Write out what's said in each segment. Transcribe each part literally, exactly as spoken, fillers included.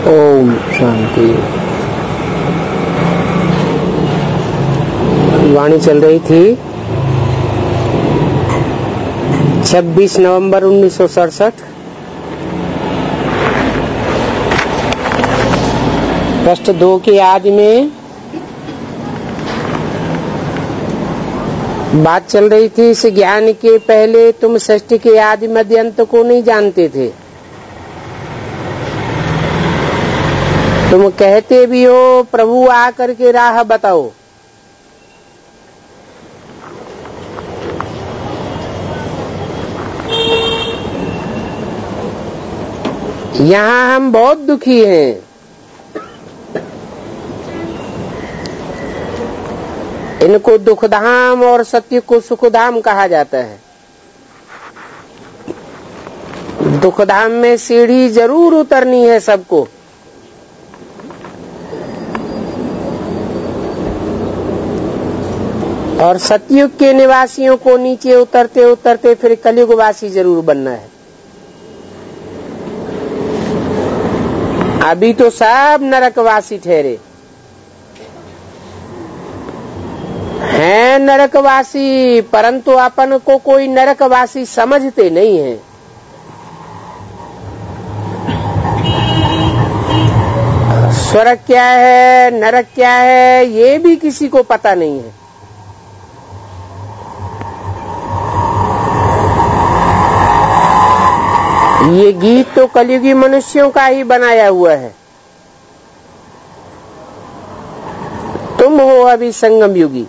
ओम शांति। वाणी चल रही थी छब्बीस नवंबर उन्नीस सौ सड़सठ। पृष्ठ दो के आदि में बात चल रही थी, इस ज्ञान के पहले तुम सृष्टि के आदि मध्य अंत को नहीं जानते थे। तुम कहते भी हो प्रभु आकर के राह बताओ, यहाँ हम बहुत दुखी हैं। इनको दुखधाम और सत्य को सुखधाम कहा जाता है। दुखधाम में सीढ़ी जरूर उतरनी है सबको, और सतयुग के निवासियों को नीचे उतरते उतरते फिर कलयुगवासी जरूर बनना है। अभी तो सब नरकवासी ठहरे हैं, नरकवासी, परंतु अपन को कोई नरकवासी समझते नहीं है। स्वर्ग क्या है, नरक क्या है, ये भी किसी को पता नहीं है। ये गीत तो कलयुगी मनुष्यों का ही बनाया हुआ है। तुम हो अभी संगम युगी,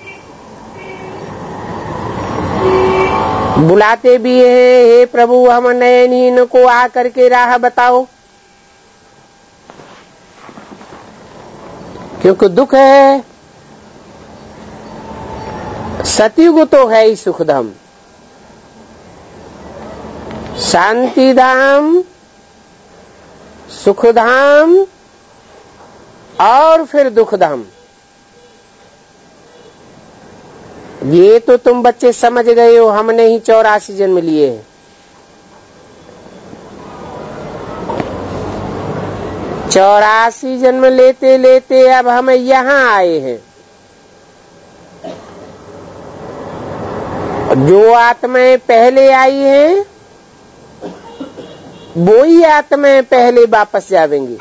बुलाते भी हैं, हे प्रभु हम नयनहीन को आकर के राह बताओ, क्योंकि दुख है। सतयुग तो है ही सुखधाम, शांतिधाम, सुखधाम और फिर दुखधाम। ये तो तुम बच्चे समझ गए हो, हमने ही चौरासी जन्म लिए हैं। चौरासी जन्म लेते लेते अब हम यहाँ आए हैं। जो आत्माएं पहले आई हैं वो ही आत्माएं पहले वापस जावेंगी,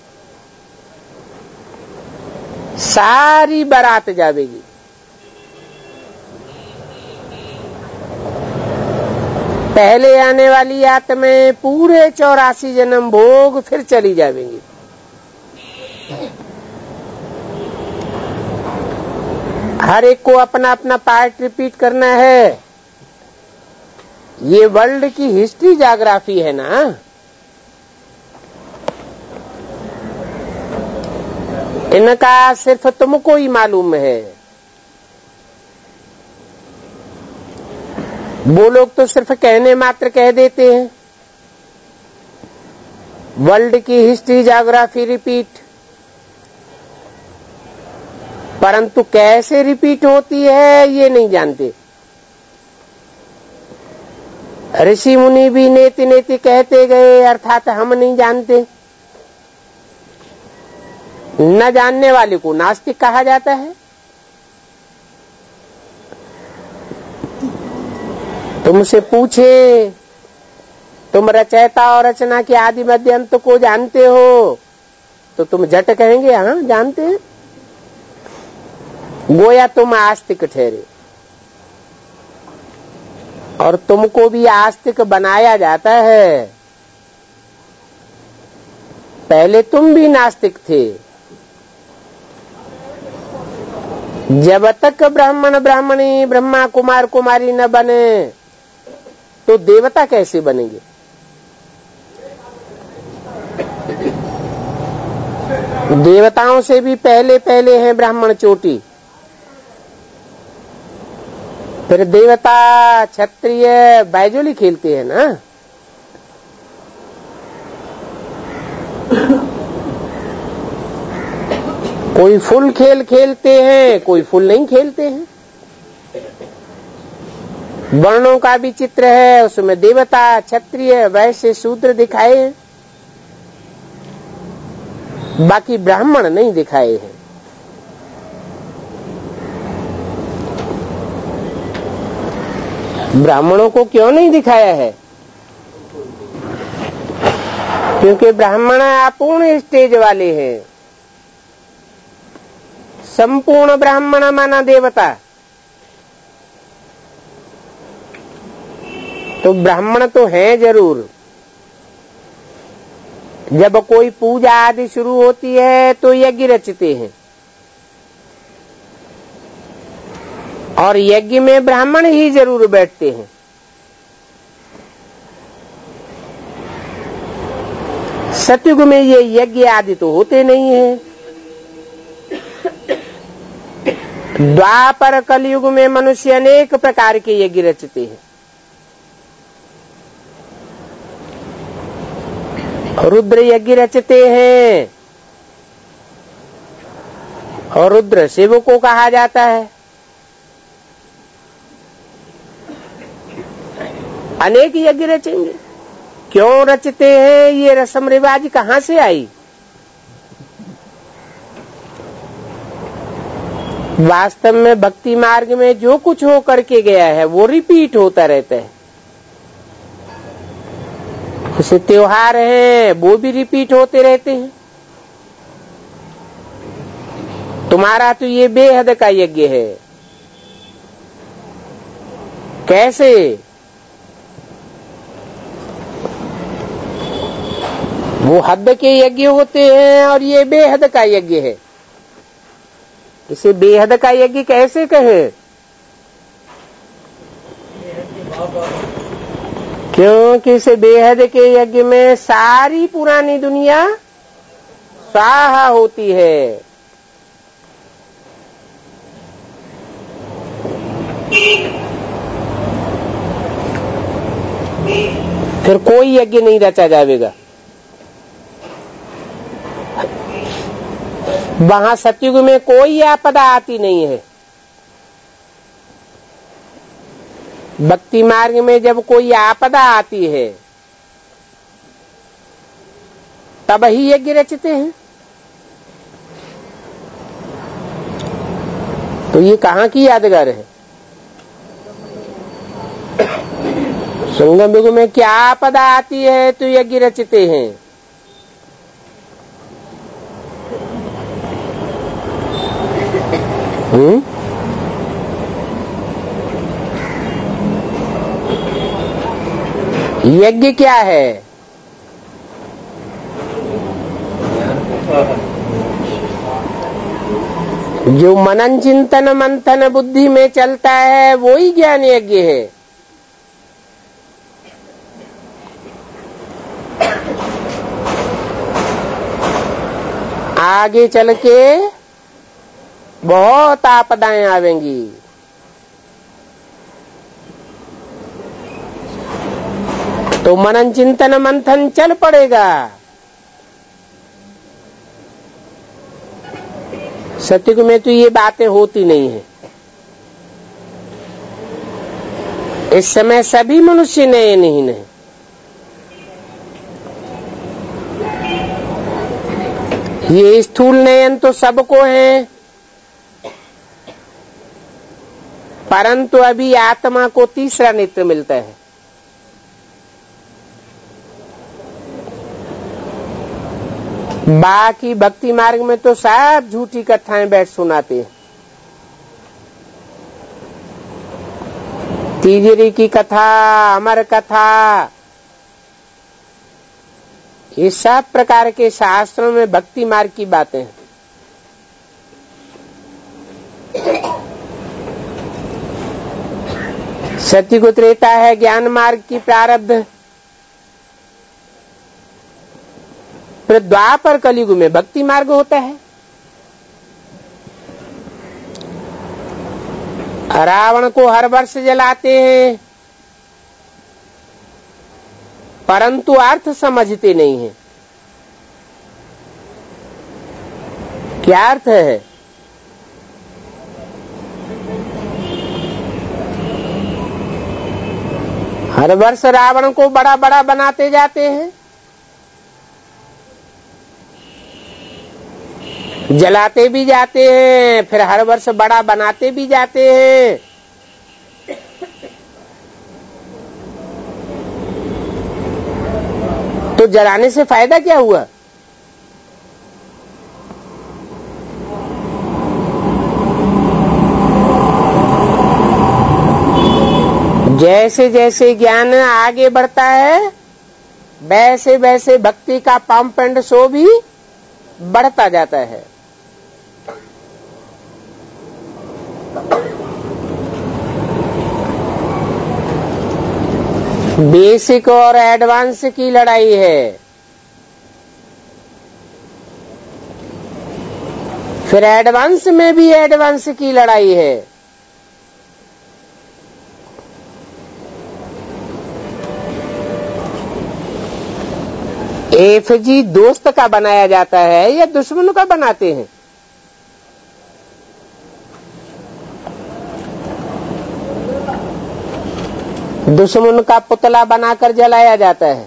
सारी बारात जावेगी। पहले आने वाली आत्माएं पूरे चौरासी जन्म भोग फिर चली जावेंगी। हर एक को अपना अपना पार्ट रिपीट करना है। ये वर्ल्ड की हिस्ट्री ज्योग्राफी है ना। इनका सिर्फ तुमको ही मालूम है। वो लोग तो सिर्फ कहने मात्र कह देते हैं, वर्ल्ड की हिस्ट्री ज्योग्राफी रिपीट, परंतु कैसे रिपीट होती है ये नहीं जानते। ऋषि मुनि भी नेति नेति कहते गए, अर्थात हम नहीं जानते। न जानने वाले को नास्तिक कहा जाता है। तुमसे पूछे तुम रचयिता और रचना के आदि मध्य अंत को जानते हो तो तुम झट कहेंगे हाँ जानते हैं, गोया तुम आस्तिक ठहरे। और तुमको भी आस्तिक बनाया जाता है। पहले तुम भी नास्तिक थे। जब तक ब्राह्मण ब्राह्मणी ब्रह्मा कुमार कुमारी न बने तो देवता कैसे बनेंगे? देवताओं से भी पहले पहले हैं ब्राह्मण चोटी, फिर देवता क्षत्रिय बैजोली खेलते हैं ना। कोई फुल खेल खेलते हैं, कोई फुल नहीं खेलते हैं। वर्णों का भी चित्र है, उसमें देवता क्षत्रिय वैश्य शूद्र दिखाए हैं। बाकी ब्राह्मण नहीं दिखाए हैं। ब्राह्मणों को क्यों नहीं दिखाया है? क्योंकि ब्राह्मण अपूर्ण स्टेज वाले हैं। संपूर्ण ब्राह्मण माना देवता, तो ब्राह्मण तो है जरूर। जब कोई पूजा आदि शुरू होती है तो यज्ञ रचते हैं, और यज्ञ में ब्राह्मण ही जरूर बैठते हैं। सतयुग में ये यज्ञ आदि तो होते नहीं है। द्वापर कलयुग में मनुष्य अनेक प्रकार के यज्ञ रचते हैं। रुद्र यज्ञ रचते हैं, और रुद्र शिव को कहा जाता है। अनेक यज्ञ रचेंगे। क्यों रचते हैं? ये रस्म रिवाज कहां से आई? वास्तव में भक्ति मार्ग में जो कुछ हो करके गया है वो रिपीट होता रहता है। जैसे त्योहार हैं वो भी रिपीट होते रहते हैं। तुम्हारा तो ये बेहद का यज्ञ है। कैसे? वो हद के यज्ञ होते हैं और ये बेहद का यज्ञ है। इसे बेहद का यज्ञ कैसे कहे? क्योंकि इसे बेहद के यज्ञ में सारी पुरानी दुनिया स्वाहा होती है। फिर कोई यज्ञ नहीं रचा जाएगा। वहां सतयुग में कोई आपदा आती नहीं है। भक्ति मार्ग में जब कोई आपदा आती है तब ही यज्ञ रचते हैं। तो ये कहाँ की यादगार है? संगम युग में क्या आपदा आती है तो यज्ञ रचते हैं। हम्म? यज्ञ क्या है? जो मनन चिंतन मंथन बुद्धि में चलता है वो ही ज्ञान यज्ञ है। आगे चल के बहुत आपदाएं आवेंगी। तो मनन चिंतन मंथन चल पड़ेगा। सतयुग में तो ये बातें होती नहीं है। इस समय सभी मनुष्य नयनहीन हैं। ये स्थूल नयन तो सबको है, परंतु अभी आत्मा को तीसरा नेत्र मिलता है। बाकी भक्ति मार्ग में तो सब झूठी कथाएं बैठ सुनाते हैं। तीजरी की कथा, अमर कथा, ये सब प्रकार के शास्त्रों में भक्ति मार्ग की बातें हैं। सतयुग त्रेता है ज्ञान मार्ग की प्रारब्ध। फिर द्वापर कलयुग में भक्ति मार्ग होता है। रावण को हर वर्ष जलाते हैं, परंतु अर्थ समझते नहीं हैं। क्या अर्थ है? हर वर्ष रावण को बड़ा बड़ा बनाते जाते हैं, जलाते भी जाते हैं, फिर हर वर्ष बड़ा बनाते भी जाते हैं। तो जलाने से फायदा क्या हुआ? जैसे जैसे ज्ञान आगे बढ़ता है वैसे वैसे भक्ति का पंप एंड शो भी बढ़ता जाता है। बेसिक और एडवांस की लड़ाई है। फिर एडवांस में भी एडवांस की लड़ाई है। एफ जी दोस्त का बनाया जाता है या दुश्मन का बनाते हैं? दुश्मन का पुतला बनाकर जलाया जाता है।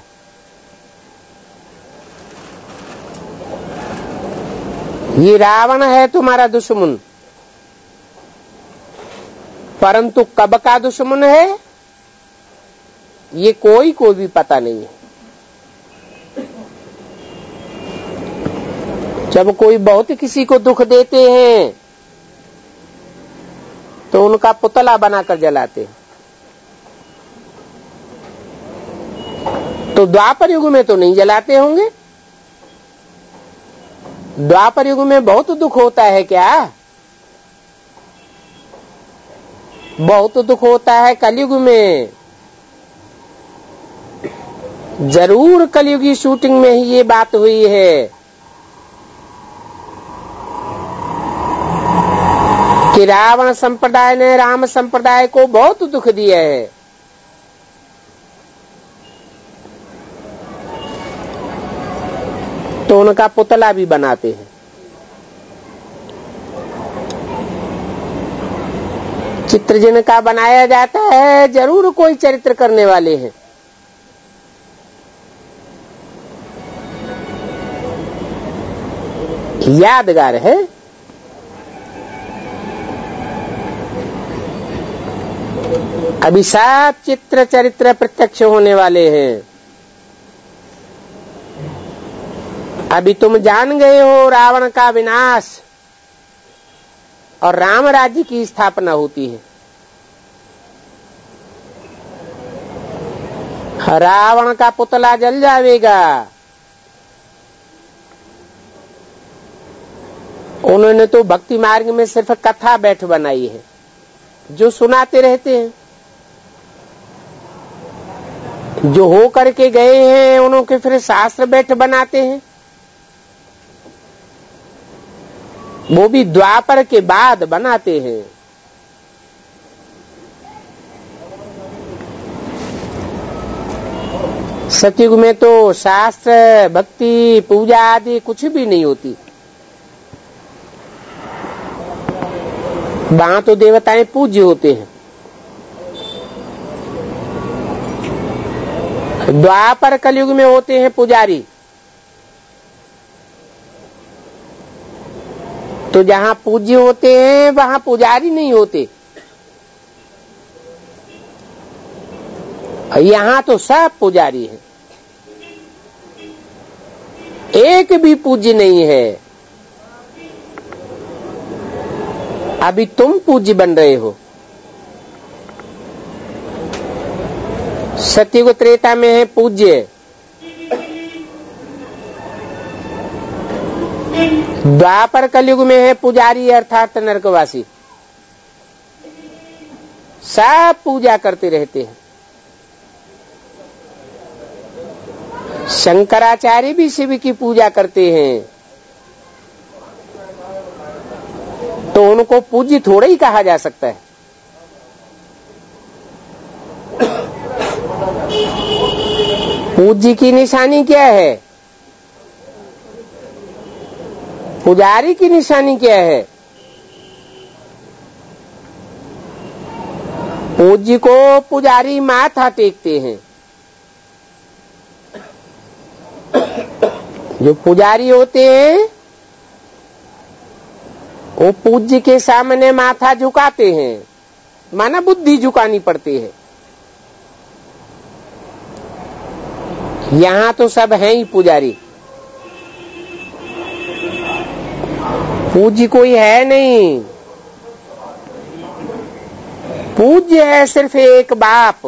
ये रावण है तुम्हारा दुश्मन, परंतु कब का दुश्मन है ये कोई को भी पता नहीं है। जब कोई बहुत किसी को दुख देते हैं तो उनका पुतला बनाकर जलाते हैं। तो द्वापर युग में तो नहीं जलाते होंगे? द्वापर युग में बहुत दुख होता है क्या? बहुत दुख होता है कलयुग में। जरूर कलयुगी शूटिंग में ही ये बात हुई है कि रावण संप्रदाय ने राम संप्रदाय को बहुत दुख दिया है। तो उनका पुतला भी बनाते हैं। चित्र जिनका बनाया जाता है जरूर कोई चरित्र करने वाले हैं। यादगार है। अभी सात चित्र चरित्र प्रत्यक्ष होने वाले हैं। अभी तुम जान गए हो रावण का विनाश और राम राज्य की स्थापना होती है। रावण का पुतला जल जाएगा। उन्होंने तो भक्ति मार्ग में सिर्फ कथा बैठ बनाई है जो सुनाते रहते हैं। जो हो करके गए हैं उन्होंने फिर शास्त्र बैठ बनाते हैं, वो भी द्वापर के बाद बनाते हैं। सतयुग में तो शास्त्र भक्ति पूजा आदि कुछ भी नहीं होती। वहां तो देवताएं पूज्य होते हैं। द्वापर कलयुग में होते हैं पुजारी। तो जहां पूज्य होते हैं वहां पुजारी नहीं होते। यहां तो सब पुजारी है, एक भी पूज्य नहीं है। अभी तुम पूज्य बन रहे हो। सतयुग त्रेता में है पूज्य, द्वापर कलयुग में है पुजारी अर्थात नरकवासी। सब पूजा करते रहते हैं। शंकराचार्य भी शिव की पूजा करते हैं, तो उनको पूज्य थोड़ा ही कहा जा सकता है। पूज्य की निशानी क्या है? पुजारी की निशानी क्या है? पूज्य को पुजारी माथा टेकते हैं। जो पुजारी होते हैं वो पूज्य के सामने माथा झुकाते हैं, माना बुद्धि झुकानी पड़ती है। यहां तो सब हैं ही पुजारी, पूज्य कोई है नहीं। पूज्य है सिर्फ एक बाप।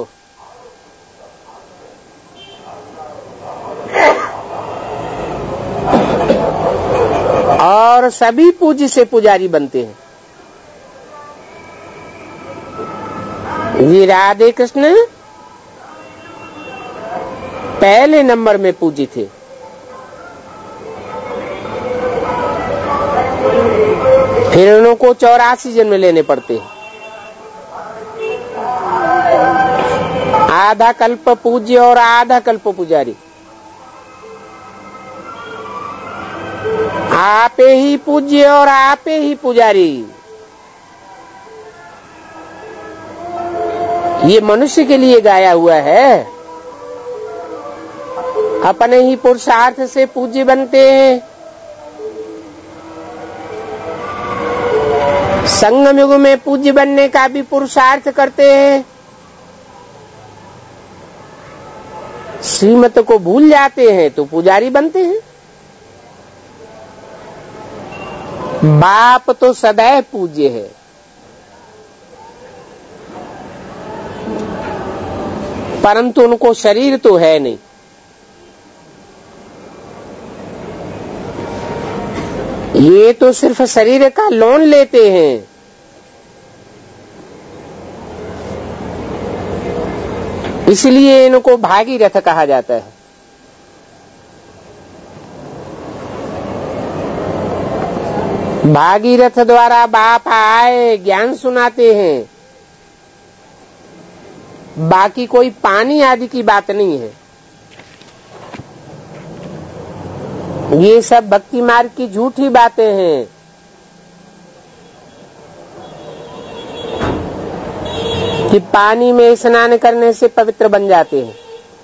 और सभी पूज्य से पुजारी बनते हैं। ये राधे कृष्ण पहले नंबर में पूज्य थे। फिर उनको चौरासी जन्म लेने पड़ते हैं। आधा कल्प पूज्य और आधा कल्प पुजारी। आपे ही पूज्य और आपे ही पुजारी। ये मनुष्य के लिए गाया हुआ है। अपने ही पुरुषार्थ से पूज्य बनते हैं। संगम युग में पूज्य बनने का भी पुरुषार्थ करते हैं। श्रीमत को भूल जाते हैं तो पुजारी बनते हैं। बाप तो सदैव पूज्य है। परंतु उनको शरीर तो है नहीं। ये तो सिर्फ शरीर का लोन लेते हैं। इसलिए इनको भागीरथ कहा जाता है। भागीरथ द्वारा बाप आए ज्ञान सुनाते हैं। बाकी कोई पानी आदि की बात नहीं है। ये सब भक्ति मार्ग की झूठी बातें हैं। कि पानी में स्नान करने से पवित्र बन जाते हैं।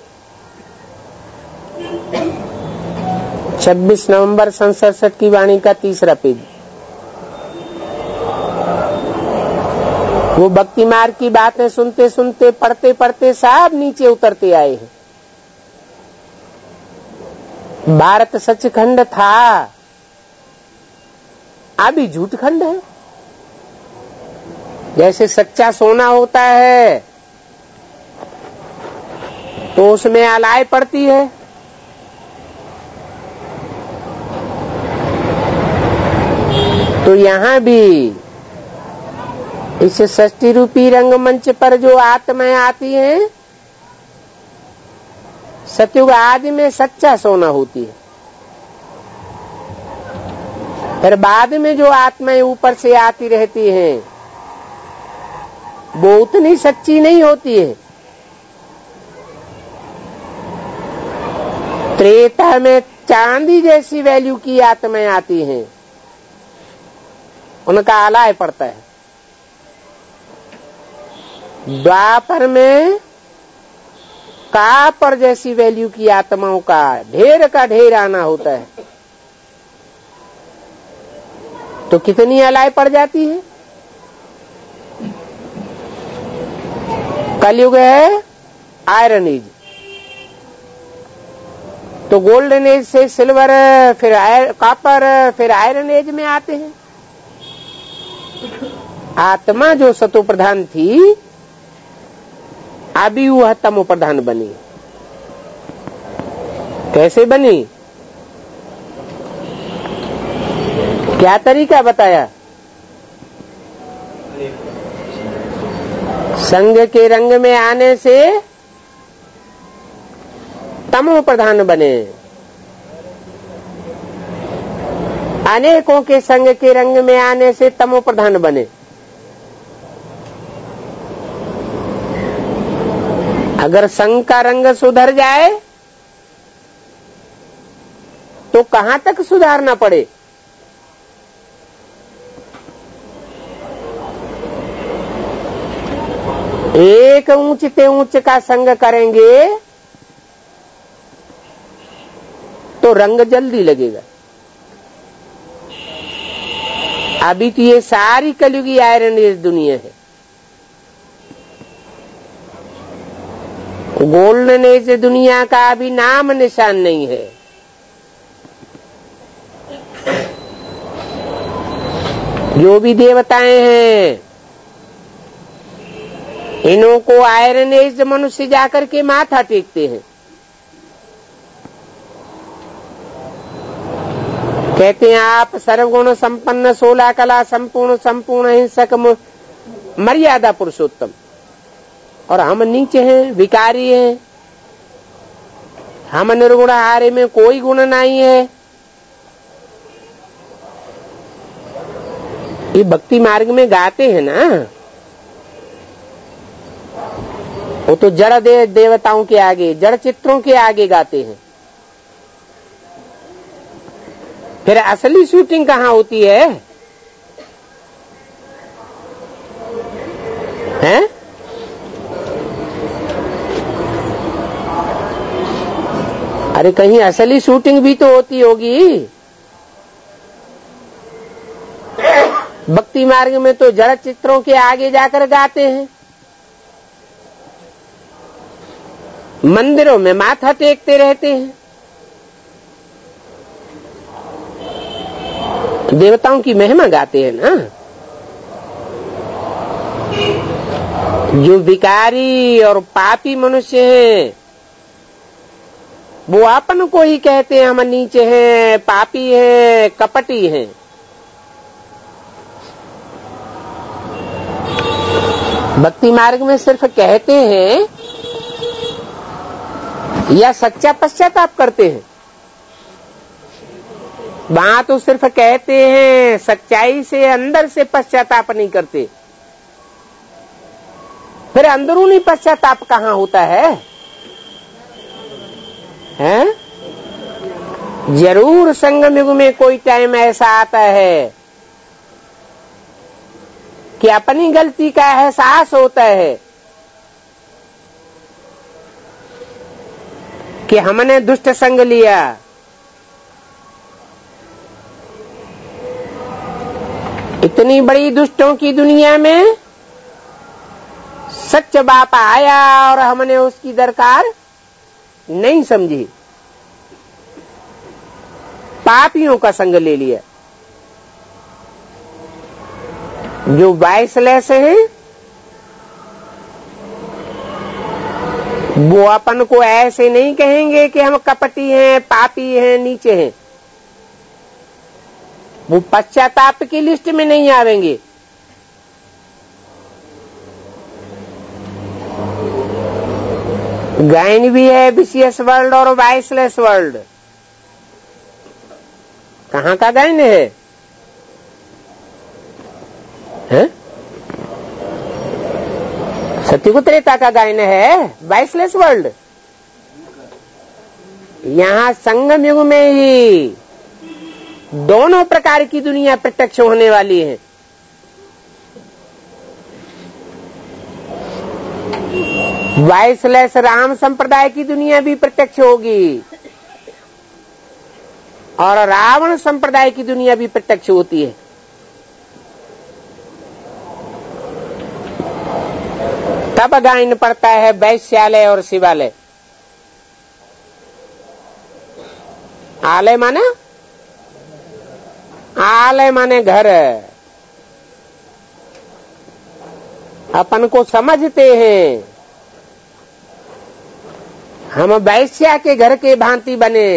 छब्बीस नवंबर सन सड़सठ की वाणी का तीसरा पेज। वो भक्ति मार्ग की बातें सुनते सुनते पढ़ते पढ़ते सब नीचे उतरते आए हैं। भारत सचखंड था, अभी झूठ खंड है। जैसे सच्चा सोना होता है तो उसमें अलाय पड़ती है। तो यहाँ भी इस षष्ठी रूपी रंगमंच पर जो आत्माएं आती हैं, सतयुग आदि में सच्चा सोना होती है। फिर बाद में जो आत्माएं ऊपर से आती रहती हैं, वो उतनी सच्ची नहीं होती है। त्रेता में चांदी जैसी वैल्यू की आत्माएं आती हैं, उनका आलाय पड़ता है। द्वापर में कापर जैसी वैल्यू की आत्माओं का ढेर का ढेर आना होता है। तो कितनी अलाय पड़ जाती है। कलयुग है आयरन एज। तो गोल्डन एज से सिल्वर, फिर कॉपर, फिर आयरन एज में आते हैं। आत्मा जो सतो प्रधान थी, अभी वह तमो प्रधान बनी। कैसे बनी? क्या तरीका बताया? संग के रंग में आने से तमो प्रधान बने। अनेकों के संग के रंग में आने से तमो प्रधान बने। अगर संग का रंग सुधर जाए तो कहां तक सुधारना पड़े? एक ऊंचते ऊंच का संग करेंगे तो रंग जल्दी लगेगा। अभी तो ये सारी कलयुगी आयरन एज दुनिया है। गोल्डन एज दुनिया का अभी नाम निशान नहीं है। जो भी देवताएं हैं, इन्हों को आयरन एज मनुष्य जाकर के माथा टेकते हैं। कहते हैं आप सर्वगुण संपन्न, सोलह कला संपूर्ण, संपूर्ण हिंसक, मर्यादा पुरुषोत्तम, और हम नीचे हैं, विकारी हैं, हम निर्गुण, हारे में कोई गुण नहीं है। ये भक्ति मार्ग में गाते हैं ना, वो तो जड़ दे देवताओं के आगे, जड़ चित्रों के आगे गाते हैं। फिर असली शूटिंग कहाँ होती है? हैं? अरे कहीं असली शूटिंग भी तो होती होगी। भक्ति मार्ग में तो जड़ चित्रों के आगे जाकर गाते हैं, मंदिरों में माथा टेकते रहते हैं, देवताओं की महिमा गाते हैं ना। जो विकारी और पापी मनुष्य हैं, वो अपन को ही कहते हैं हम नीचे हैं, पापी हैं, कपटी हैं। भक्ति मार्ग में सिर्फ कहते हैं या सच्चा पश्चाताप करते हैं? वहां तो सिर्फ कहते हैं, सच्चाई से अंदर से पश्चाताप नहीं करते। फिर अंदरूनी पश्चाताप कहाँ होता है? हैं? जरूर संगम युग में कोई टाइम ऐसा आता है कि अपनी गलती का एहसास होता है कि हमने दुष्ट संग लिया, इतनी बड़ी दुष्टों की दुनिया में सच बाप आया और हमने उसकी दरकार नहीं समझी, पापियों का संग ले लिया। जो वाइसलेस हैं, वो अपन को ऐसे नहीं कहेंगे कि हम कपटी हैं, पापी हैं, नीचे हैं। वो पश्चाताप की लिस्ट में नहीं आवेंगे। गायन भी है विशियस वर्ल्ड और वाइसलेस वर्ल्ड। कहाँ का गायन है? हैं? सत्युग त्रेता का गायन है वाइसलेस वर्ल्ड। यहाँ संगम युग में ही दोनों प्रकार की दुनिया प्रत्यक्ष होने वाली है। वाइसलेस राम संप्रदाय की दुनिया भी प्रत्यक्ष होगी और रावण संप्रदाय की दुनिया भी प्रत्यक्ष होती है। तब गायन पड़ता है वैश्यालय और शिवालय। आलय माने आलय माने घर। अपन को समझते हैं हम वैश्या के घर के भांति बने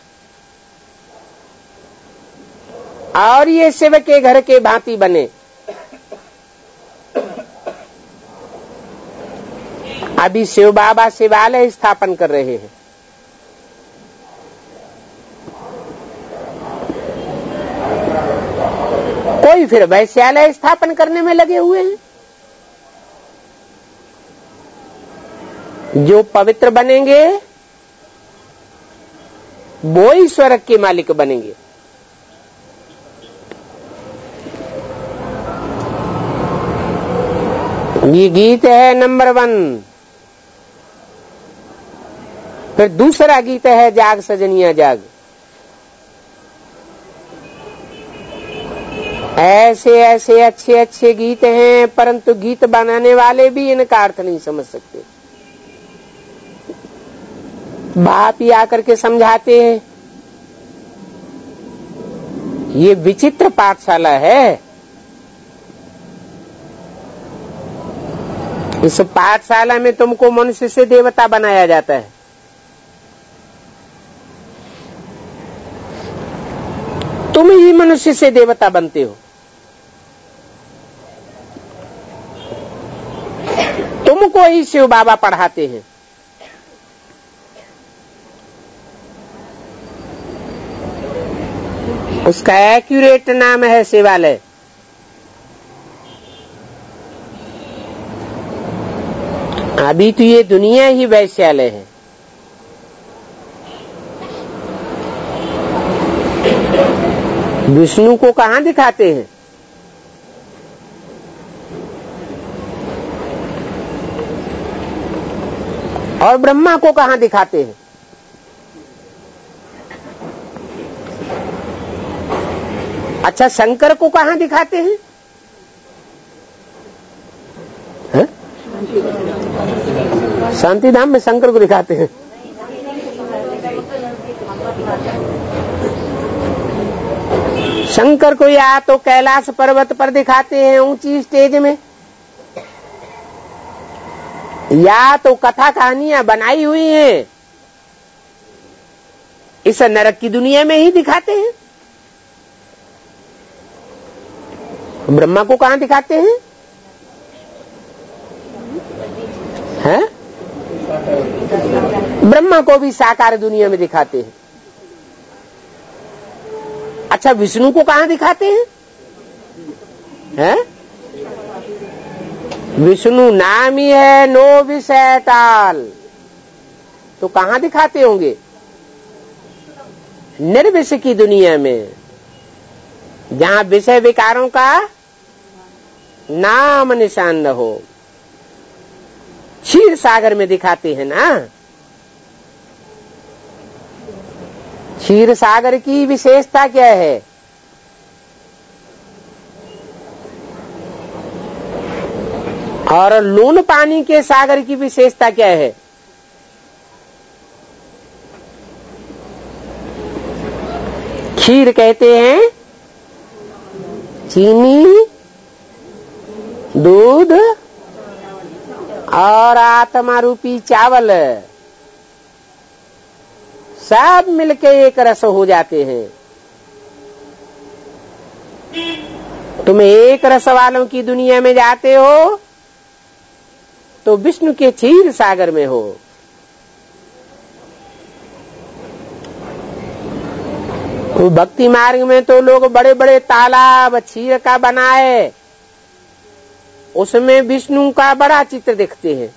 और ये शिव के घर के भांति बने। अभी शिव बाबा शिवालय स्थापन कर रहे हैं। कोई फिर वैश्यालय स्थापन करने में लगे हुए हैं। जो पवित्र बनेंगे वो ही स्वर्ग के मालिक बनेंगे। ये गीत है नंबर वन। फिर दूसरा गीत है जाग सजनिया जाग। ऐसे ऐसे अच्छे अच्छे गीत हैं, परंतु गीत बनाने वाले भी इनका अर्थ नहीं समझ सकते। बाप ही आकर के समझाते हैं। ये विचित्र पाठशाला है। इस पाठशाला में तुमको मनुष्य से देवता बनाया जाता है। तुम ही मनुष्य से देवता बनते हो। तुमको ही शिव बाबा पढ़ाते हैं। उसका एक्यूरेट नाम है शिवालय। अभी तो ये दुनिया ही वैश्यालय है। विष्णु को कहाँ दिखाते हैं? और ब्रह्मा को कहाँ दिखाते हैं? अच्छा, शंकर को कहाँ दिखाते हैं? है? शांति धाम में शंकर को दिखाते हैं। शंकर को या तो कैलाश पर्वत पर दिखाते हैं ऊंची स्टेज में, या तो कथा कहानियां बनाई हुई हैं इस नरक की दुनिया में ही दिखाते हैं। ब्रह्मा को कहां दिखाते हैं? हैं? ब्रह्मा को भी साकार दुनिया में दिखाते हैं। अच्छा, विष्णु को कहां दिखाते हैं? हैं? विष्णु नाम ही है, नो विषय टाल। तो कहां दिखाते होंगे? निर्विष की दुनिया में, जहां विषय विकारों का नाम निशान न हो। क्षीर सागर में दिखाते हैं ना। क्षीर सागर की विशेषता क्या है? और लून पानी के सागर की विशेषता क्या है? क्षीर कहते हैं चीनी, दूध और आत्मा रूपी चावल सब मिलके एक रस हो जाते हैं। तुम एक रस वालों की दुनिया में जाते हो तो विष्णु के क्षीर सागर में हो। तो भक्ति मार्ग में तो लोग बड़े बड़े तालाब क्षीर का बनाए, उसमें विष्णु का बड़ा चित्र देखते हैं।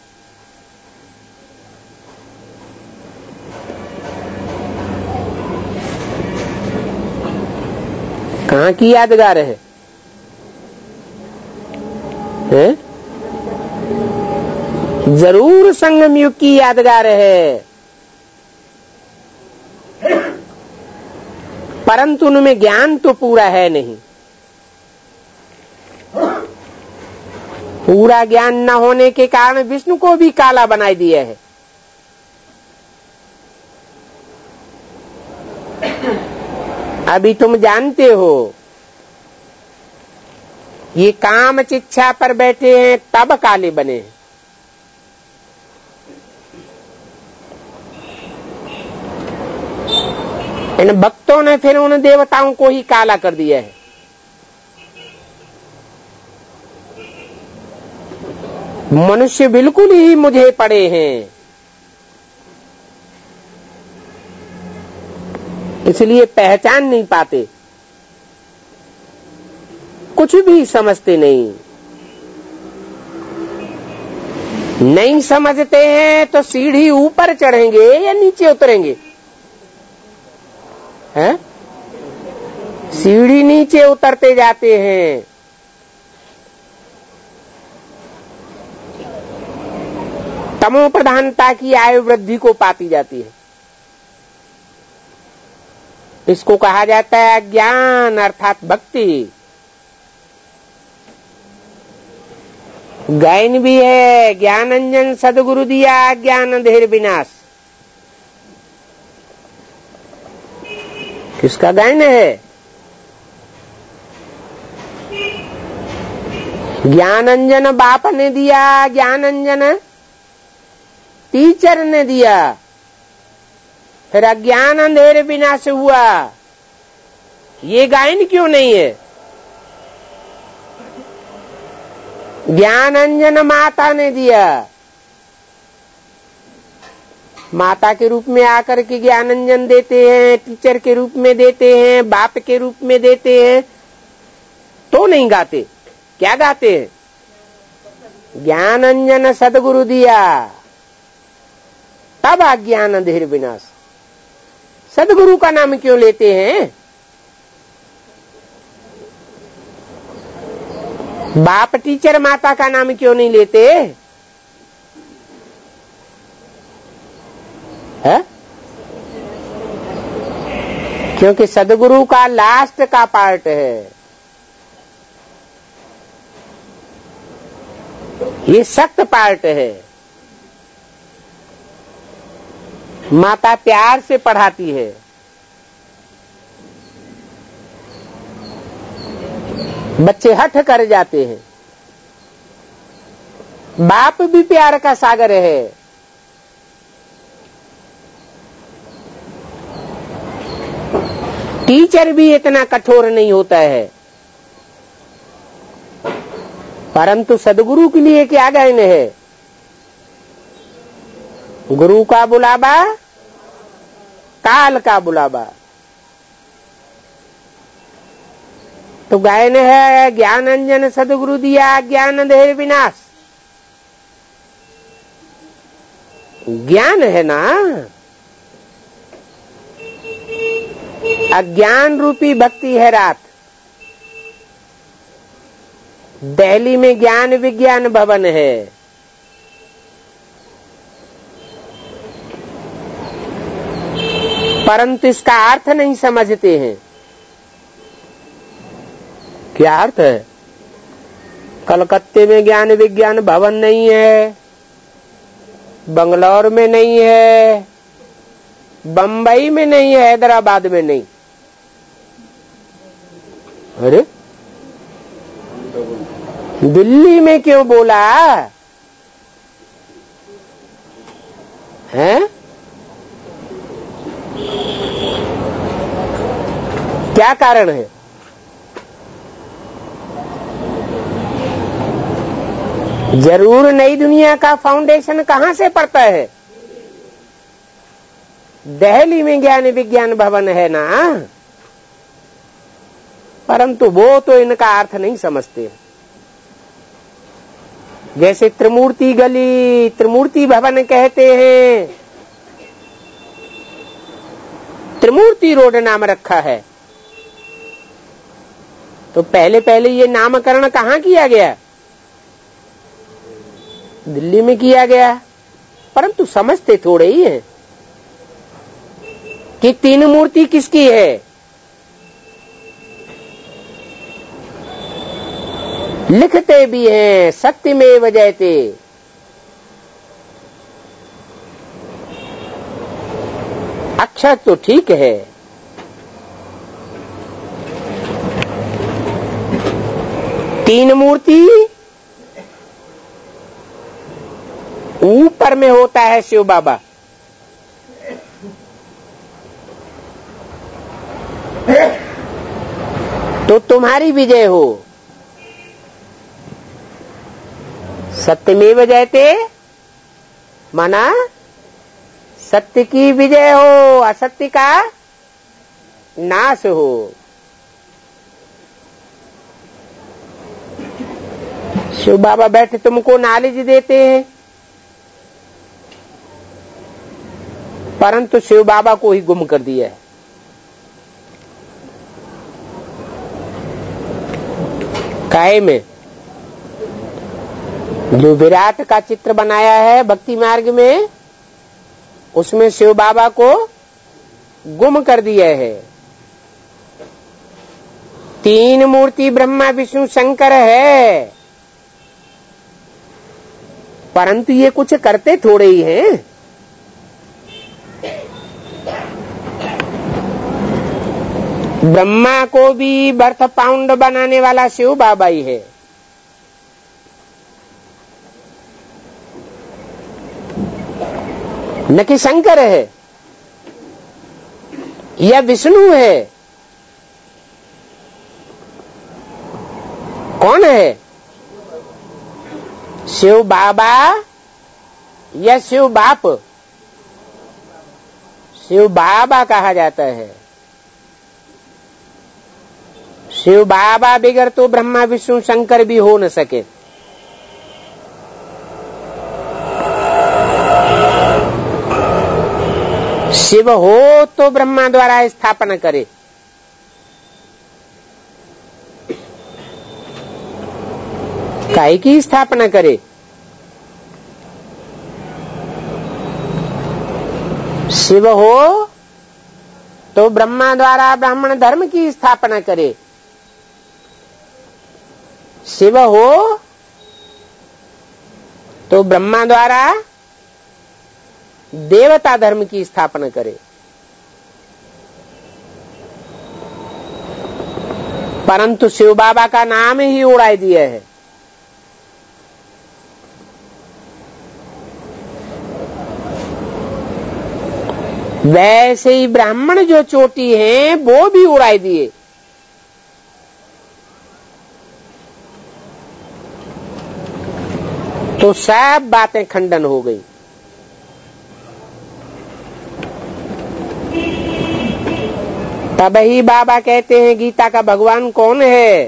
कहाँ की यादगार है? हैं? जरूर संगम युग की यादगार है, परंतु उनमें ज्ञान तो पूरा है नहीं। पूरा ज्ञान न होने के कारण विष्णु को भी काला बनाई दिया है। अभी तुम जानते हो ये काम चिच्छा पर बैठे हैं तब काले बने हैं। इन भक्तों ने फिर उन देवताओं को ही काला कर दिया है। मनुष्य बिल्कुल ही मुझे पड़े हैं, इसलिए पहचान नहीं पाते, कुछ भी समझते नहीं। नहीं समझते हैं तो सीढ़ी ऊपर चढ़ेंगे या नीचे उतरेंगे? हैं? सीढ़ी नीचे उतरते जाते हैं। तमो प्रधानता की आयु वृद्धि को पाती जाती है। इसको कहा जाता है अज्ञान अर्थात भक्ति। गायन भी है, ज्ञान अंजन सदगुरु दिया ज्ञान अंधेर विनाश। किसका गायन है? ज्ञान अंजन बाप ने दिया, ज्ञान अंजन टीचर ने दिया, फिर अज्ञान अंधेर विनाश हुआ। ये गायन क्यों नहीं है? ज्ञान अंजन माता ने दिया, माता के रूप में आकर के ज्ञान अंजन देते हैं, टीचर के रूप में देते हैं, बाप के रूप में देते हैं, तो नहीं गाते। क्या गाते हैं? ज्ञान अंजन सदगुरु दिया, तब अज्ञान अंधेर विनाश। सदगुरु का नाम क्यों लेते हैं? बाप टीचर माता का नाम क्यों नहीं लेते? है? क्योंकि सदगुरु का लास्ट का पार्ट है। ये सख्त पार्ट है। माता प्यार से पढ़ाती है, बच्चे हठ कर जाते हैं। बाप भी प्यार का सागर है। टीचर भी इतना कठोर नहीं होता है। परंतु सदगुरु के लिए क्या गायन है? गुरु का बुलावा, काल का बुलावा। तो गायन है ज्ञान अंजन सदगुरु दिया ज्ञान अंधेर विनाश। ज्ञान है ना, अज्ञान रूपी भक्ति है रात। दिल्ली में ज्ञान विज्ञान भवन है, परंतु इसका अर्थ नहीं समझते हैं। क्या अर्थ है? कलकत्ते में ज्ञान विज्ञान भवन नहीं है, बंगलौर में नहीं है, बंबई में नहीं है, हैदराबाद में नहीं। अरे दिल्ली में क्यों बोला है? क्या कारण है? जरूर नई दुनिया का फाउंडेशन कहां से पड़ता है? दिल्ली में ज्ञान विज्ञान भवन है ना, परंतु वो तो इनका अर्थ नहीं समझते। जैसे त्रिमूर्ति गली त्रिमूर्ति भवन कहते हैं, त्रिमूर्ति रोड नाम रखा है। तो पहले पहले ये नामकरण कहाँ किया गया? दिल्ली में किया गया, परंतु समझते थोड़े ही हैं कि तीन मूर्ति किसकी है। लिखते भी हैं सत्यमेव जयते। अक्षर तो ठीक है, तीन मूर्ति ऊपर में होता है शिव बाबा, तो तुम्हारी विजय हो। सत्यमेव जयते माना सत्य की विजय हो, असत्य का नाश हो। शिव बाबा बैठे तुमको नॉलेज देते हैं, परंतु शिव बाबा को ही गुम कर दिया है। काहे में जो विराट का चित्र बनाया है भक्ति मार्ग में, उसमें शिव बाबा को गुम कर दिया है। तीन मूर्ति ब्रह्मा विष्णु शंकर है, परंतु ये कुछ करते थोड़े ही हैं। ब्रह्मा को भी बर्थ पाउंड बनाने वाला शिव बाबा ही है। न कि शंकर है या विष्णु है। कौन है? शिव बाबा या शिव बाप? शिव बाबा कहा जाता है। शिव बाबा बगैर तो ब्रह्मा विष्णु शंकर भी हो न सके। शिव हो तो ब्रह्मा द्वारा स्थापना करे, काय की स्थापना करे? शिव हो तो ब्रह्मा द्वारा ब्राह्मण धर्म की स्थापना करे। शिव हो तो ब्रह्मा द्वारा देवता धर्म की स्थापना करे। परंतु शिव बाबा का नाम ही उड़ा दिया है। वैसे ही ब्राह्मण जो चोटी हैं वो भी उड़ा दिए। तो सब बातें खंडन हो गई। तब ही बाबा कहते हैं गीता का भगवान कौन है?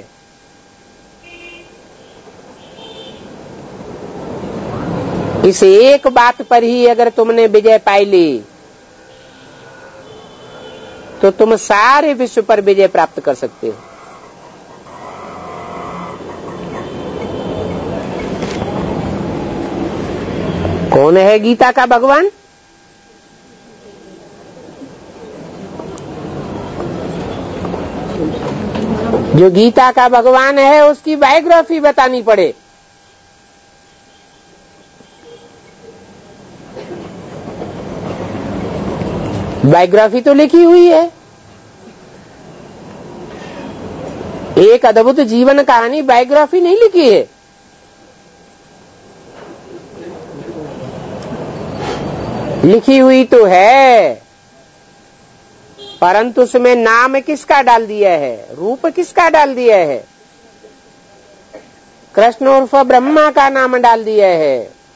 इस एक बात पर ही अगर तुमने विजय पाई ली तो तुम सारे विश्व पर विजय प्राप्त कर सकते हो। कौन है गीता का भगवान? जो गीता का भगवान है उसकी बायोग्राफी बतानी पड़े। बायोग्राफी तो लिखी हुई है। एक अद्भुत जीवन कहानी बायोग्राफी नहीं लिखी है। लिखी हुई तो है, परंतु उसमें नाम किसका डाल दिया है, रूप किसका डाल दिया है? कृष्ण उर्फ ब्रह्मा का नाम डाल दिया है।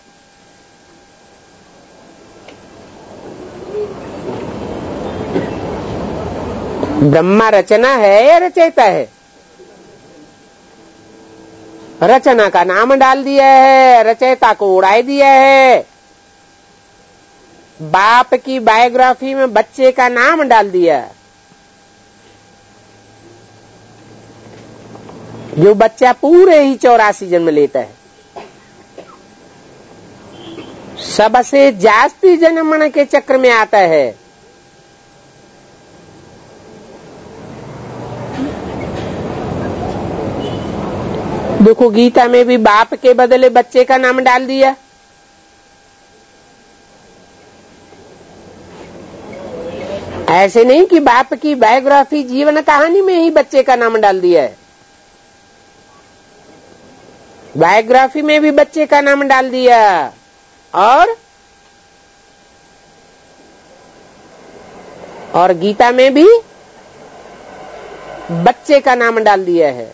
ब्रह्मा रचना है या रचयिता है? रचना का नाम डाल दिया है, रचयिता को उड़ा दिया है। बाप की बायोग्राफी में बच्चे का नाम डाल दिया। जो बच्चा पूरे ही चौरासी जन्म लेता है, सबसे जास्ती जन्मण के चक्र में आता है। देखो गीता में भी बाप के बदले बच्चे का नाम डाल दिया। ऐसे नहीं कि बाप की बायोग्राफी जीवन कहानी में ही बच्चे का नाम डाल दिया है। बायोग्राफी में भी बच्चे का नाम डाल दिया और और गीता में भी बच्चे का नाम डाल दिया है।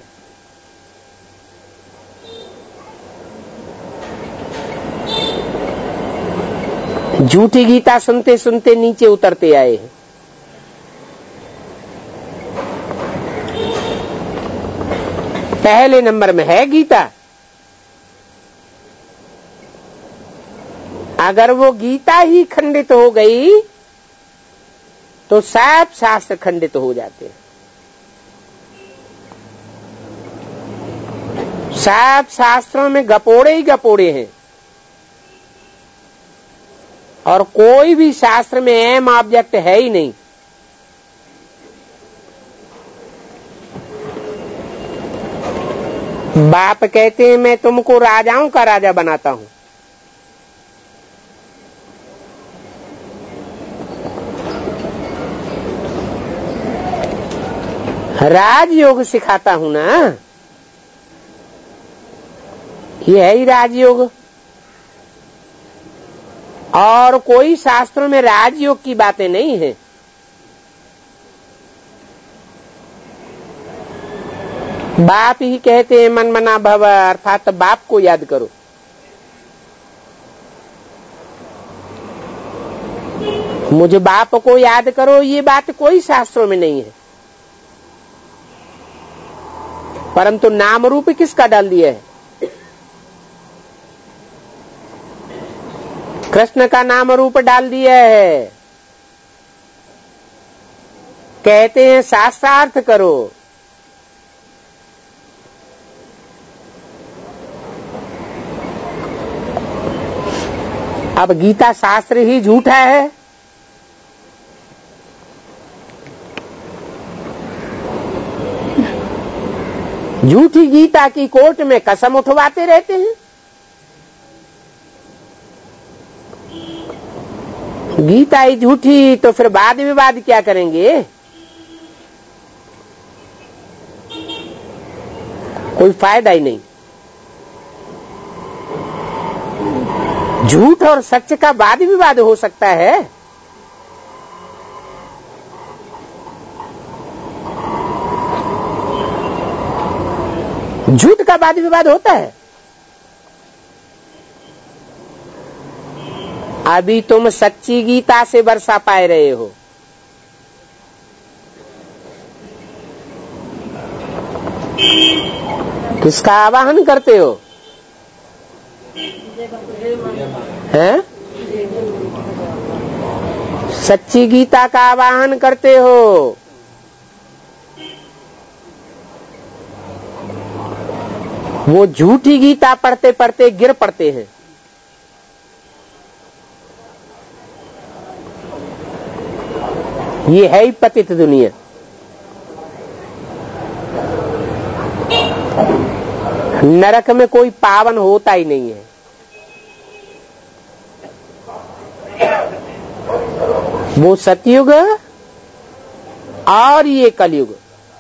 झूठी गीता सुनते सुनते नीचे उतरते आए हैं। पहले नंबर में है गीता। अगर वो गीता ही खंडित हो गई तो सब शास्त्र खंडित हो जाते हैं। सब शास्त्रों में गपोड़े ही गपोड़े हैं और कोई भी शास्त्र में एम ऑब्जेक्ट है ही नहीं। बाप कहते हैं मैं तुमको राजाओं का राजा बनाता हूं, राजयोग सिखाता हूं ना, ये है ही राजयोग। और कोई शास्त्रों में राजयोग की बातें नहीं है। बाप ही कहते हैं मन मना भव, अर्थात बाप को याद करो। मुझे बाप को याद करो, ये बात कोई शास्त्रों में नहीं है। परंतु नाम रूप किसका डाल दिया है? कृष्ण का नाम रूप डाल दिया है। कहते हैं शास्त्रार्थ करो। अब गीता शास्त्र ही झूठा है। झूठी गीता की कोर्ट में कसम उठवाते रहते हैं। गीता ही झूठी तो फिर वाद विवाद क्या करेंगे? कोई फायदा ही नहीं। झूठ और सच का वाद विवाद हो सकता है? झूठ का वाद विवाद होता है? अभी तुम सच्ची गीता से वर्षा पाए रहे हो। किसका आवाहन करते हो? हैं? सच्ची गीता का आवाहन करते हो। वो झूठी गीता पढ़ते पढ़ते गिर पड़ते हैं। ये है ही पतित दुनिया। नरक में कोई पावन होता ही नहीं है। वो सतयुग और ये कलयुग,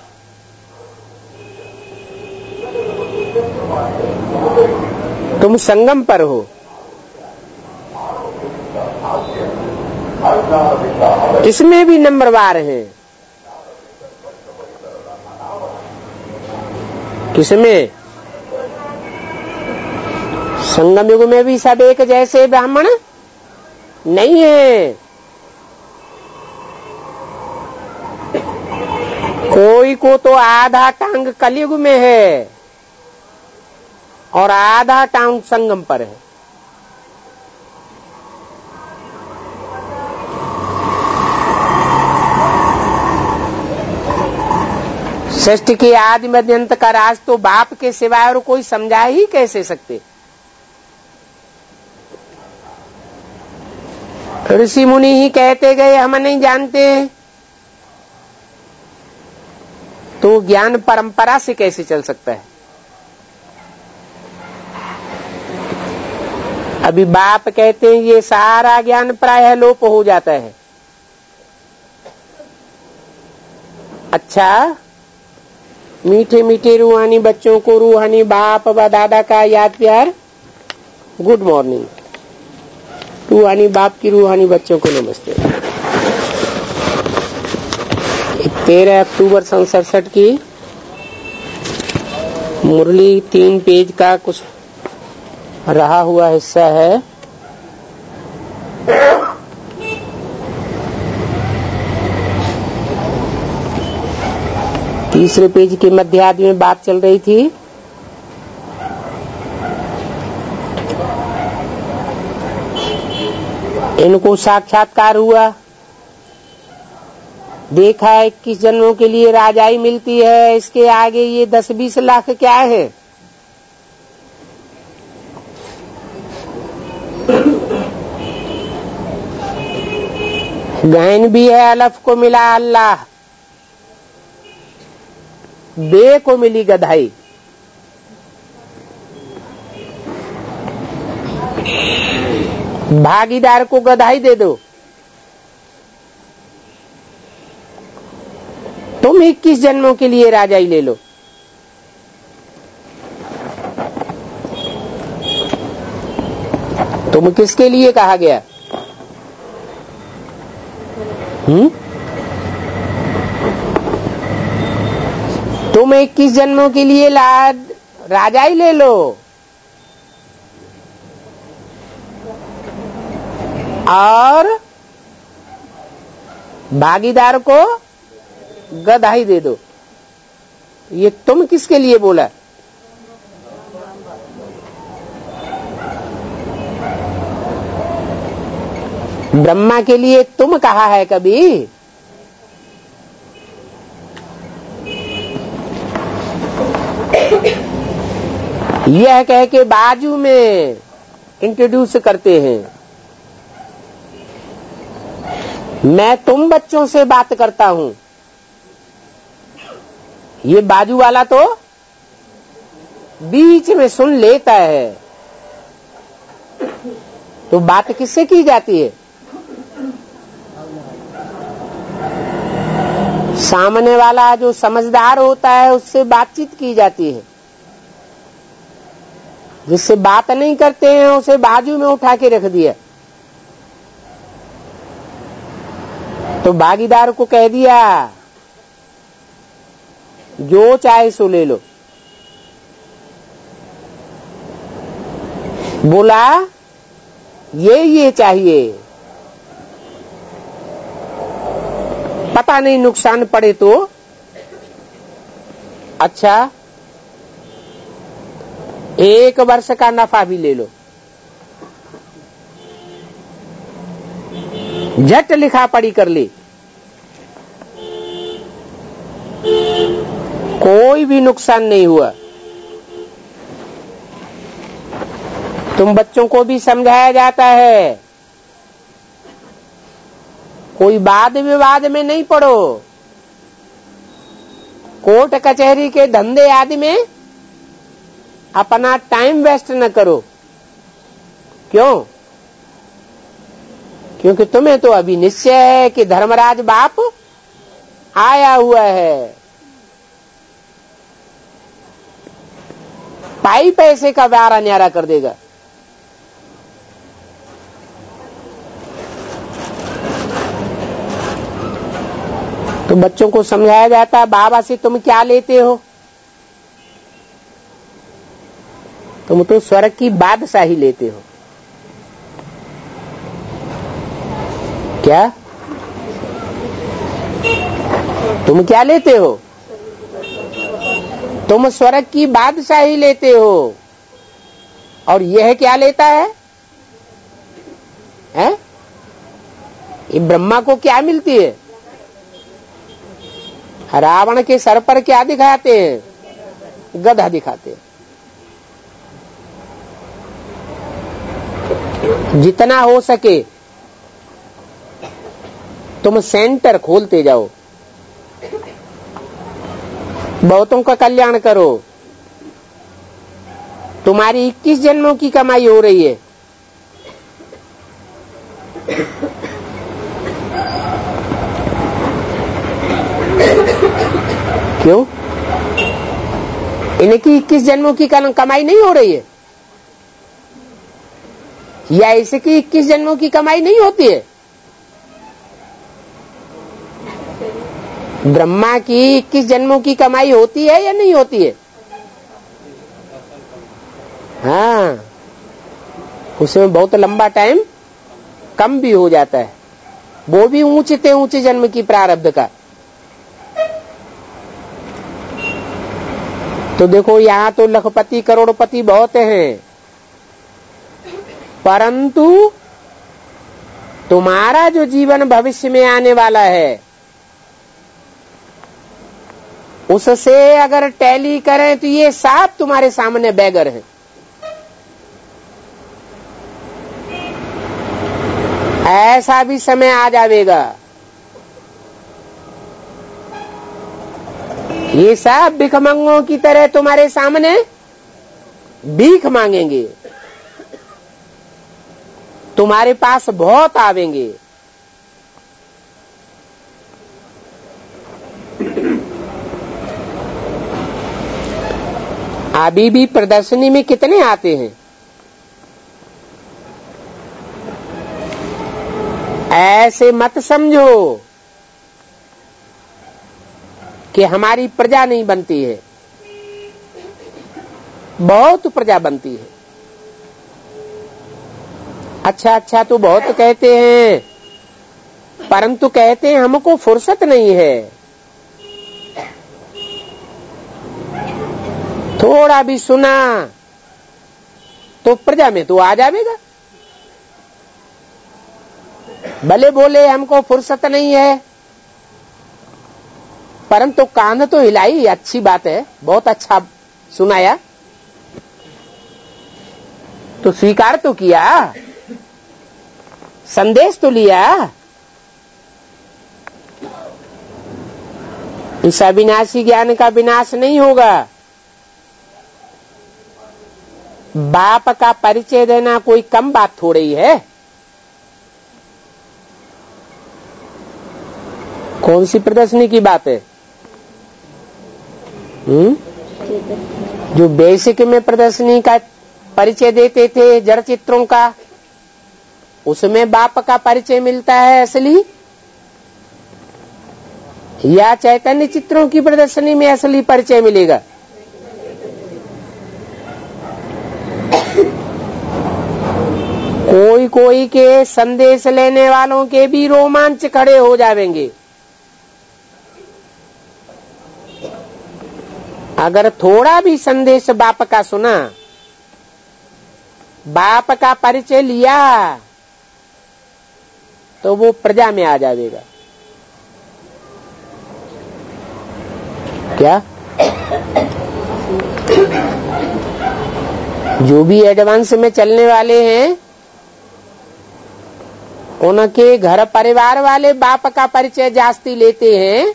तुम संगम पर हो। इसमें भी नंबरवार हैं। किसमें? संगम युग में भी सब एक जैसे ब्राह्मण नहीं है। कोई को तो आधा टांग कलयुग में है और आधा टांग संगम पर है। सृष्टि के आदि मध्य अंत का राज तो बाप के सिवाय और कोई समझा ही कैसे सकते? ऋषि मुनि ही कहते गए हम नहीं जानते, तो ज्ञान परंपरा से कैसे चल सकता है? अभी बाप कहते हैं ये सारा ज्ञान प्रायः लोप हो जाता है। अच्छा, मीठे मीठे रूहानी बच्चों को रूहानी बाप व दादा का याद प्यार गुड मॉर्निंग। रूहानी बाप की रूहानी बच्चों को नमस्ते। तेरह अक्टूबर सन सड़सठ की मुरली तीन पेज का कुछ रहा हुआ हिस्सा है। तीसरे पेज के मध्यार्ध में बात चल रही थी। इनको साक्षात्कार हुआ, देखा है इक्कीस जन्मों के लिए राजाई मिलती है। इसके आगे ये दस बीस लाख क्या है? गहन भी है, अलफ को मिला अल्लाह, बे को मिली गधाई। भागीदार को गधाई दे दो, तुम तुम इक्कीस जन्मों के लिए राजा ही ले लो। तुम किसके लिए कहा गया? हम्म तुम इक्कीस जन्मों के लिए राजा ही ले लो और भागीदार को गधा ही दे दो। ये तुम किसके लिए बोला? ब्रह्मा के लिए तुम कहा है कभी? यह कह के बाजू में इंट्रोड्यूस करते हैं, मैं तुम बच्चों से बात करता हूं। ये बाजू वाला तो बीच में सुन लेता है। तो बात किससे की जाती है? सामने वाला जो समझदार होता है उससे बातचीत की जाती है। जिससे बात नहीं करते हैं उसे बाजू में उठा के रख दिया। तो भागीदार को कह दिया जो चाहे सो ले लो। बोला ये ये चाहिए, पता नहीं नुकसान पड़े तो। अच्छा, एक वर्ष का नफा भी ले लो। झट लिखा पढ़ी कर ली, कोई भी नुकसान नहीं हुआ। तुम बच्चों को भी समझाया जाता है, कोई वाद विवाद में नहीं पड़ो, कोर्ट कचहरी के धंधे आदि में अपना टाइम वेस्ट न करो। क्यों? क्योंकि तुम्हें तो अभी निश्चय है कि धर्मराज बाप आया हुआ है, पाई पैसे का व्यारा न्यारा कर देगा। तो बच्चों को समझाया जाता है बाबा से तुम क्या लेते हो? तुम तो स्वर्ग की बादशाही लेते हो। क्या तुम क्या लेते हो? तुम स्वर्ग की बादशाही लेते हो। और यह क्या लेता है? हैं? ये ब्रह्मा को क्या मिलती है? रावण के सर पर क्या दिखाते हैं? गधा दिखाते हैं। जितना हो सके तुम सेंटर खोलते जाओ, बहुतों का कल्याण करो। तुम्हारी इक्कीस जन्मों की कमाई हो रही है। क्यों? इनकी इक्कीस जन्मों की कमाई नहीं हो रही है? या इसकी इक्कीस जन्मों की कमाई नहीं होती है? ब्रह्मा की इक्कीस जन्मों की कमाई होती है या नहीं होती है? हाँ, उसमें बहुत लंबा टाइम कम भी हो जाता है, वो भी ऊंचे ऊंचे जन्म की प्रारब्ध का। तो देखो यहाँ तो लखपति करोड़पति बहुत हैं, परंतु तुम्हारा जो जीवन भविष्य में आने वाला है उससे अगर टैली करें तो ये साफ तुम्हारे सामने बैगर है। ऐसा भी समय आ जाएगा, ये सब भिखमंगों की तरह तुम्हारे सामने भीख मांगेंगे, तुम्हारे पास बहुत आवेंगे। अभी भी प्रदर्शनी में कितने आते हैं? ऐसे मत समझो कि हमारी प्रजा नहीं बनती है, बहुत प्रजा बनती है। अच्छा अच्छा तो बहुत कहते हैं, परंतु कहते हैं हमको फुर्सत नहीं है। थोड़ा भी सुना तो प्रजा में तो आ जाएगा। भले बोले हमको फुर्सत नहीं है, परंतु कान तो हिलाई, अच्छी बात है, बहुत अच्छा सुनाया, तो स्वीकार तो किया, संदेश तो लिया। इस अविनाशी ज्ञान का विनाश नहीं होगा। बाप का परिचय देना कोई कम बात थोड़ी है। कौन सी प्रदर्शनी की बात है? हुँ? जो बेसिक में प्रदर्शनी का परिचय देते थे जड़ चित्रों का, उसमें बाप का परिचय मिलता है असली, या चैतन्य चित्रों की प्रदर्शनी में असली परिचय मिलेगा? कोई कोई के संदेश लेने वालों के भी रोमांच खड़े हो जाएंगे। अगर थोड़ा भी संदेश बाप का सुना, बाप का परिचय लिया, तो वो प्रजा में आ जाएगा। क्या जो भी एडवांस में चलने वाले हैं, उनके घर परिवार वाले बाप का परिचय जास्ती लेते हैं,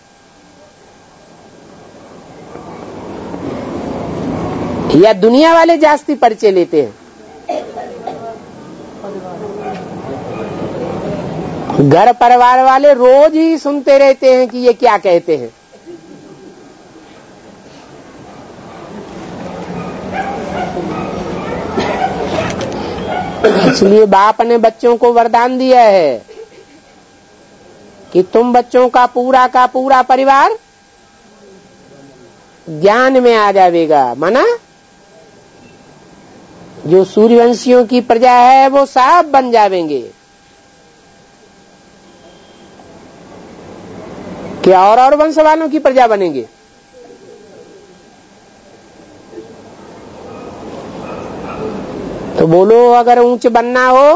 या दुनिया वाले जास्ती परिचय लेते हैं? घर परिवार वाले रोज ही सुनते रहते हैं कि ये क्या कहते हैं। इसलिए बाप ने बच्चों को वरदान दिया है कि तुम बच्चों का पूरा का पूरा परिवार ज्ञान में आ जाएगा। माना जो सूर्यवंशियों की प्रजा है वो सब बन जाएंगे। क्या और और वंश वालों की प्रजा बनेंगे? तो बोलो, अगर ऊंच बनना हो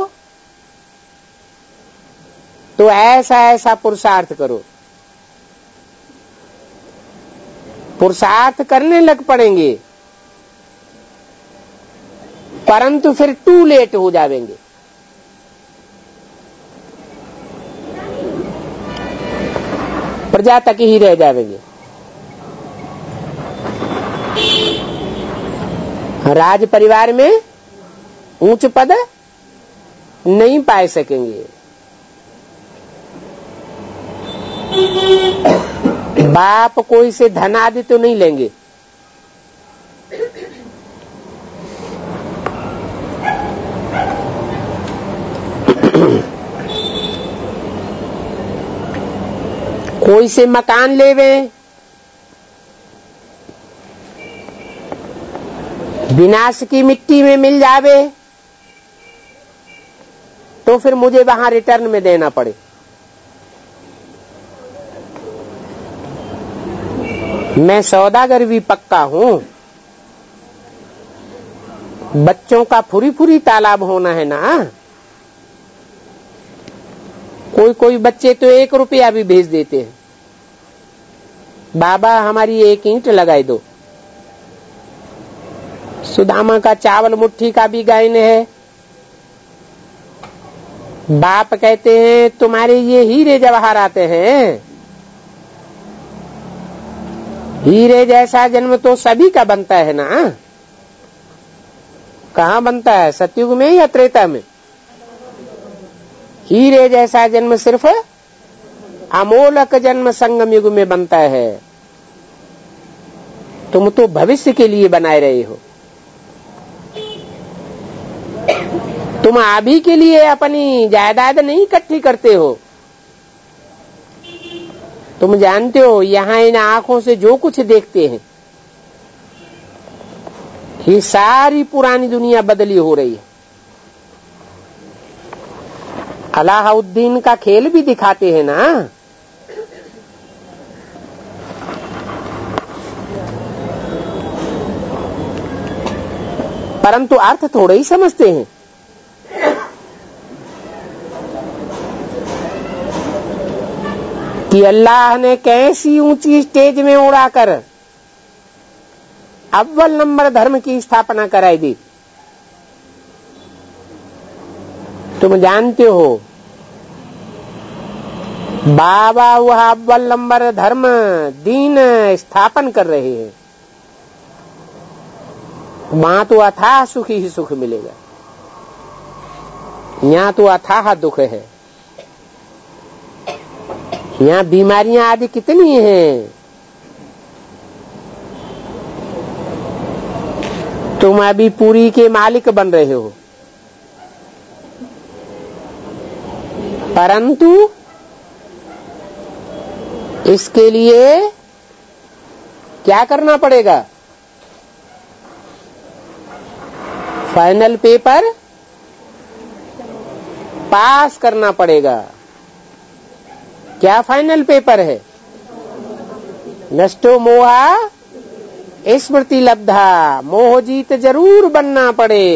तो ऐसा ऐसा पुरुषार्थ करो। पुरुषार्थ करने लग पड़ेंगे, परंतु फिर टू लेट हो जाएंगे। प्रजा तक ही रह जाएंगे। राज परिवार में ऊंच पद नहीं पा सकेंगे। बाप कोई से धन आदि तो नहीं लेंगे। कोई से मकान लेवे, विनाश की मिट्टी में मिल जावे, तो फिर मुझे वहां रिटर्न में देना पड़े। मैं सौदागर भी पक्का हूं। बच्चों का फुरी फुरी तालाब होना है ना। कोई कोई बच्चे तो एक रुपया भी भेज देते हैं, बाबा हमारी एक ईंट लगाई दो। सुदामा का चावल मुट्ठी का भी गायन है। बाप कहते हैं तुम्हारे ये हीरे जवाहरात हैं। हीरे जैसा जन्म तो सभी का बनता है ना। कहाँ बनता है, सतयुग में या त्रेता में? हीरे जैसा जन्म सिर्फ अमोलक जन्म संगम युग में बनता है। तुम तो भविष्य के लिए बनाए रहे हो। तुम अभी के लिए अपनी जायदाद नहीं इकट्ठी करते हो। तुम जानते हो यहाँ इन आंखों से जो कुछ देखते हैं ये सारी पुरानी दुनिया बदली हो रही है। अलाउद्दीन का खेल भी दिखाते हैं ना। परंतु अर्थ थोड़े ही समझते हैं। कि अल्लाह ने कैसी ऊंची स्टेज में उड़ाकर अव्वल नंबर धर्म की स्थापना कराई दी। तुम जानते हो बाबा वह अव्वल नंबर धर्म दीन स्थापन कर रहे हैं। वहां तो अथाह सुख ही सुख मिलेगा, यहाँ तो अथाह दुख है। यहाँ बीमारियां आदि कितनी हैं। तुम अभी पूरी के मालिक बन रहे हो, परंतु इसके लिए क्या करना पड़ेगा? फाइनल पेपर पास करना पड़ेगा। क्या फाइनल पेपर है? नष्टो मोहा स्मृति लब्धा। मोह जीत जरूर बनना पड़े।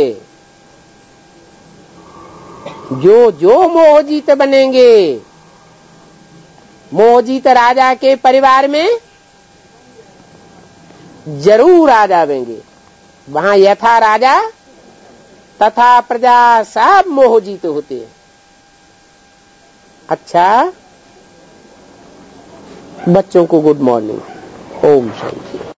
जो जो मोह जीत बनेंगे, मोह जीत राजा के परिवार में जरूर आ जावेंगे। वहां यथा राजा तथा प्रजा सब मोह जीत होते हैं। अच्छा, बच्चों को गुड मॉर्निंग। ओम शांति।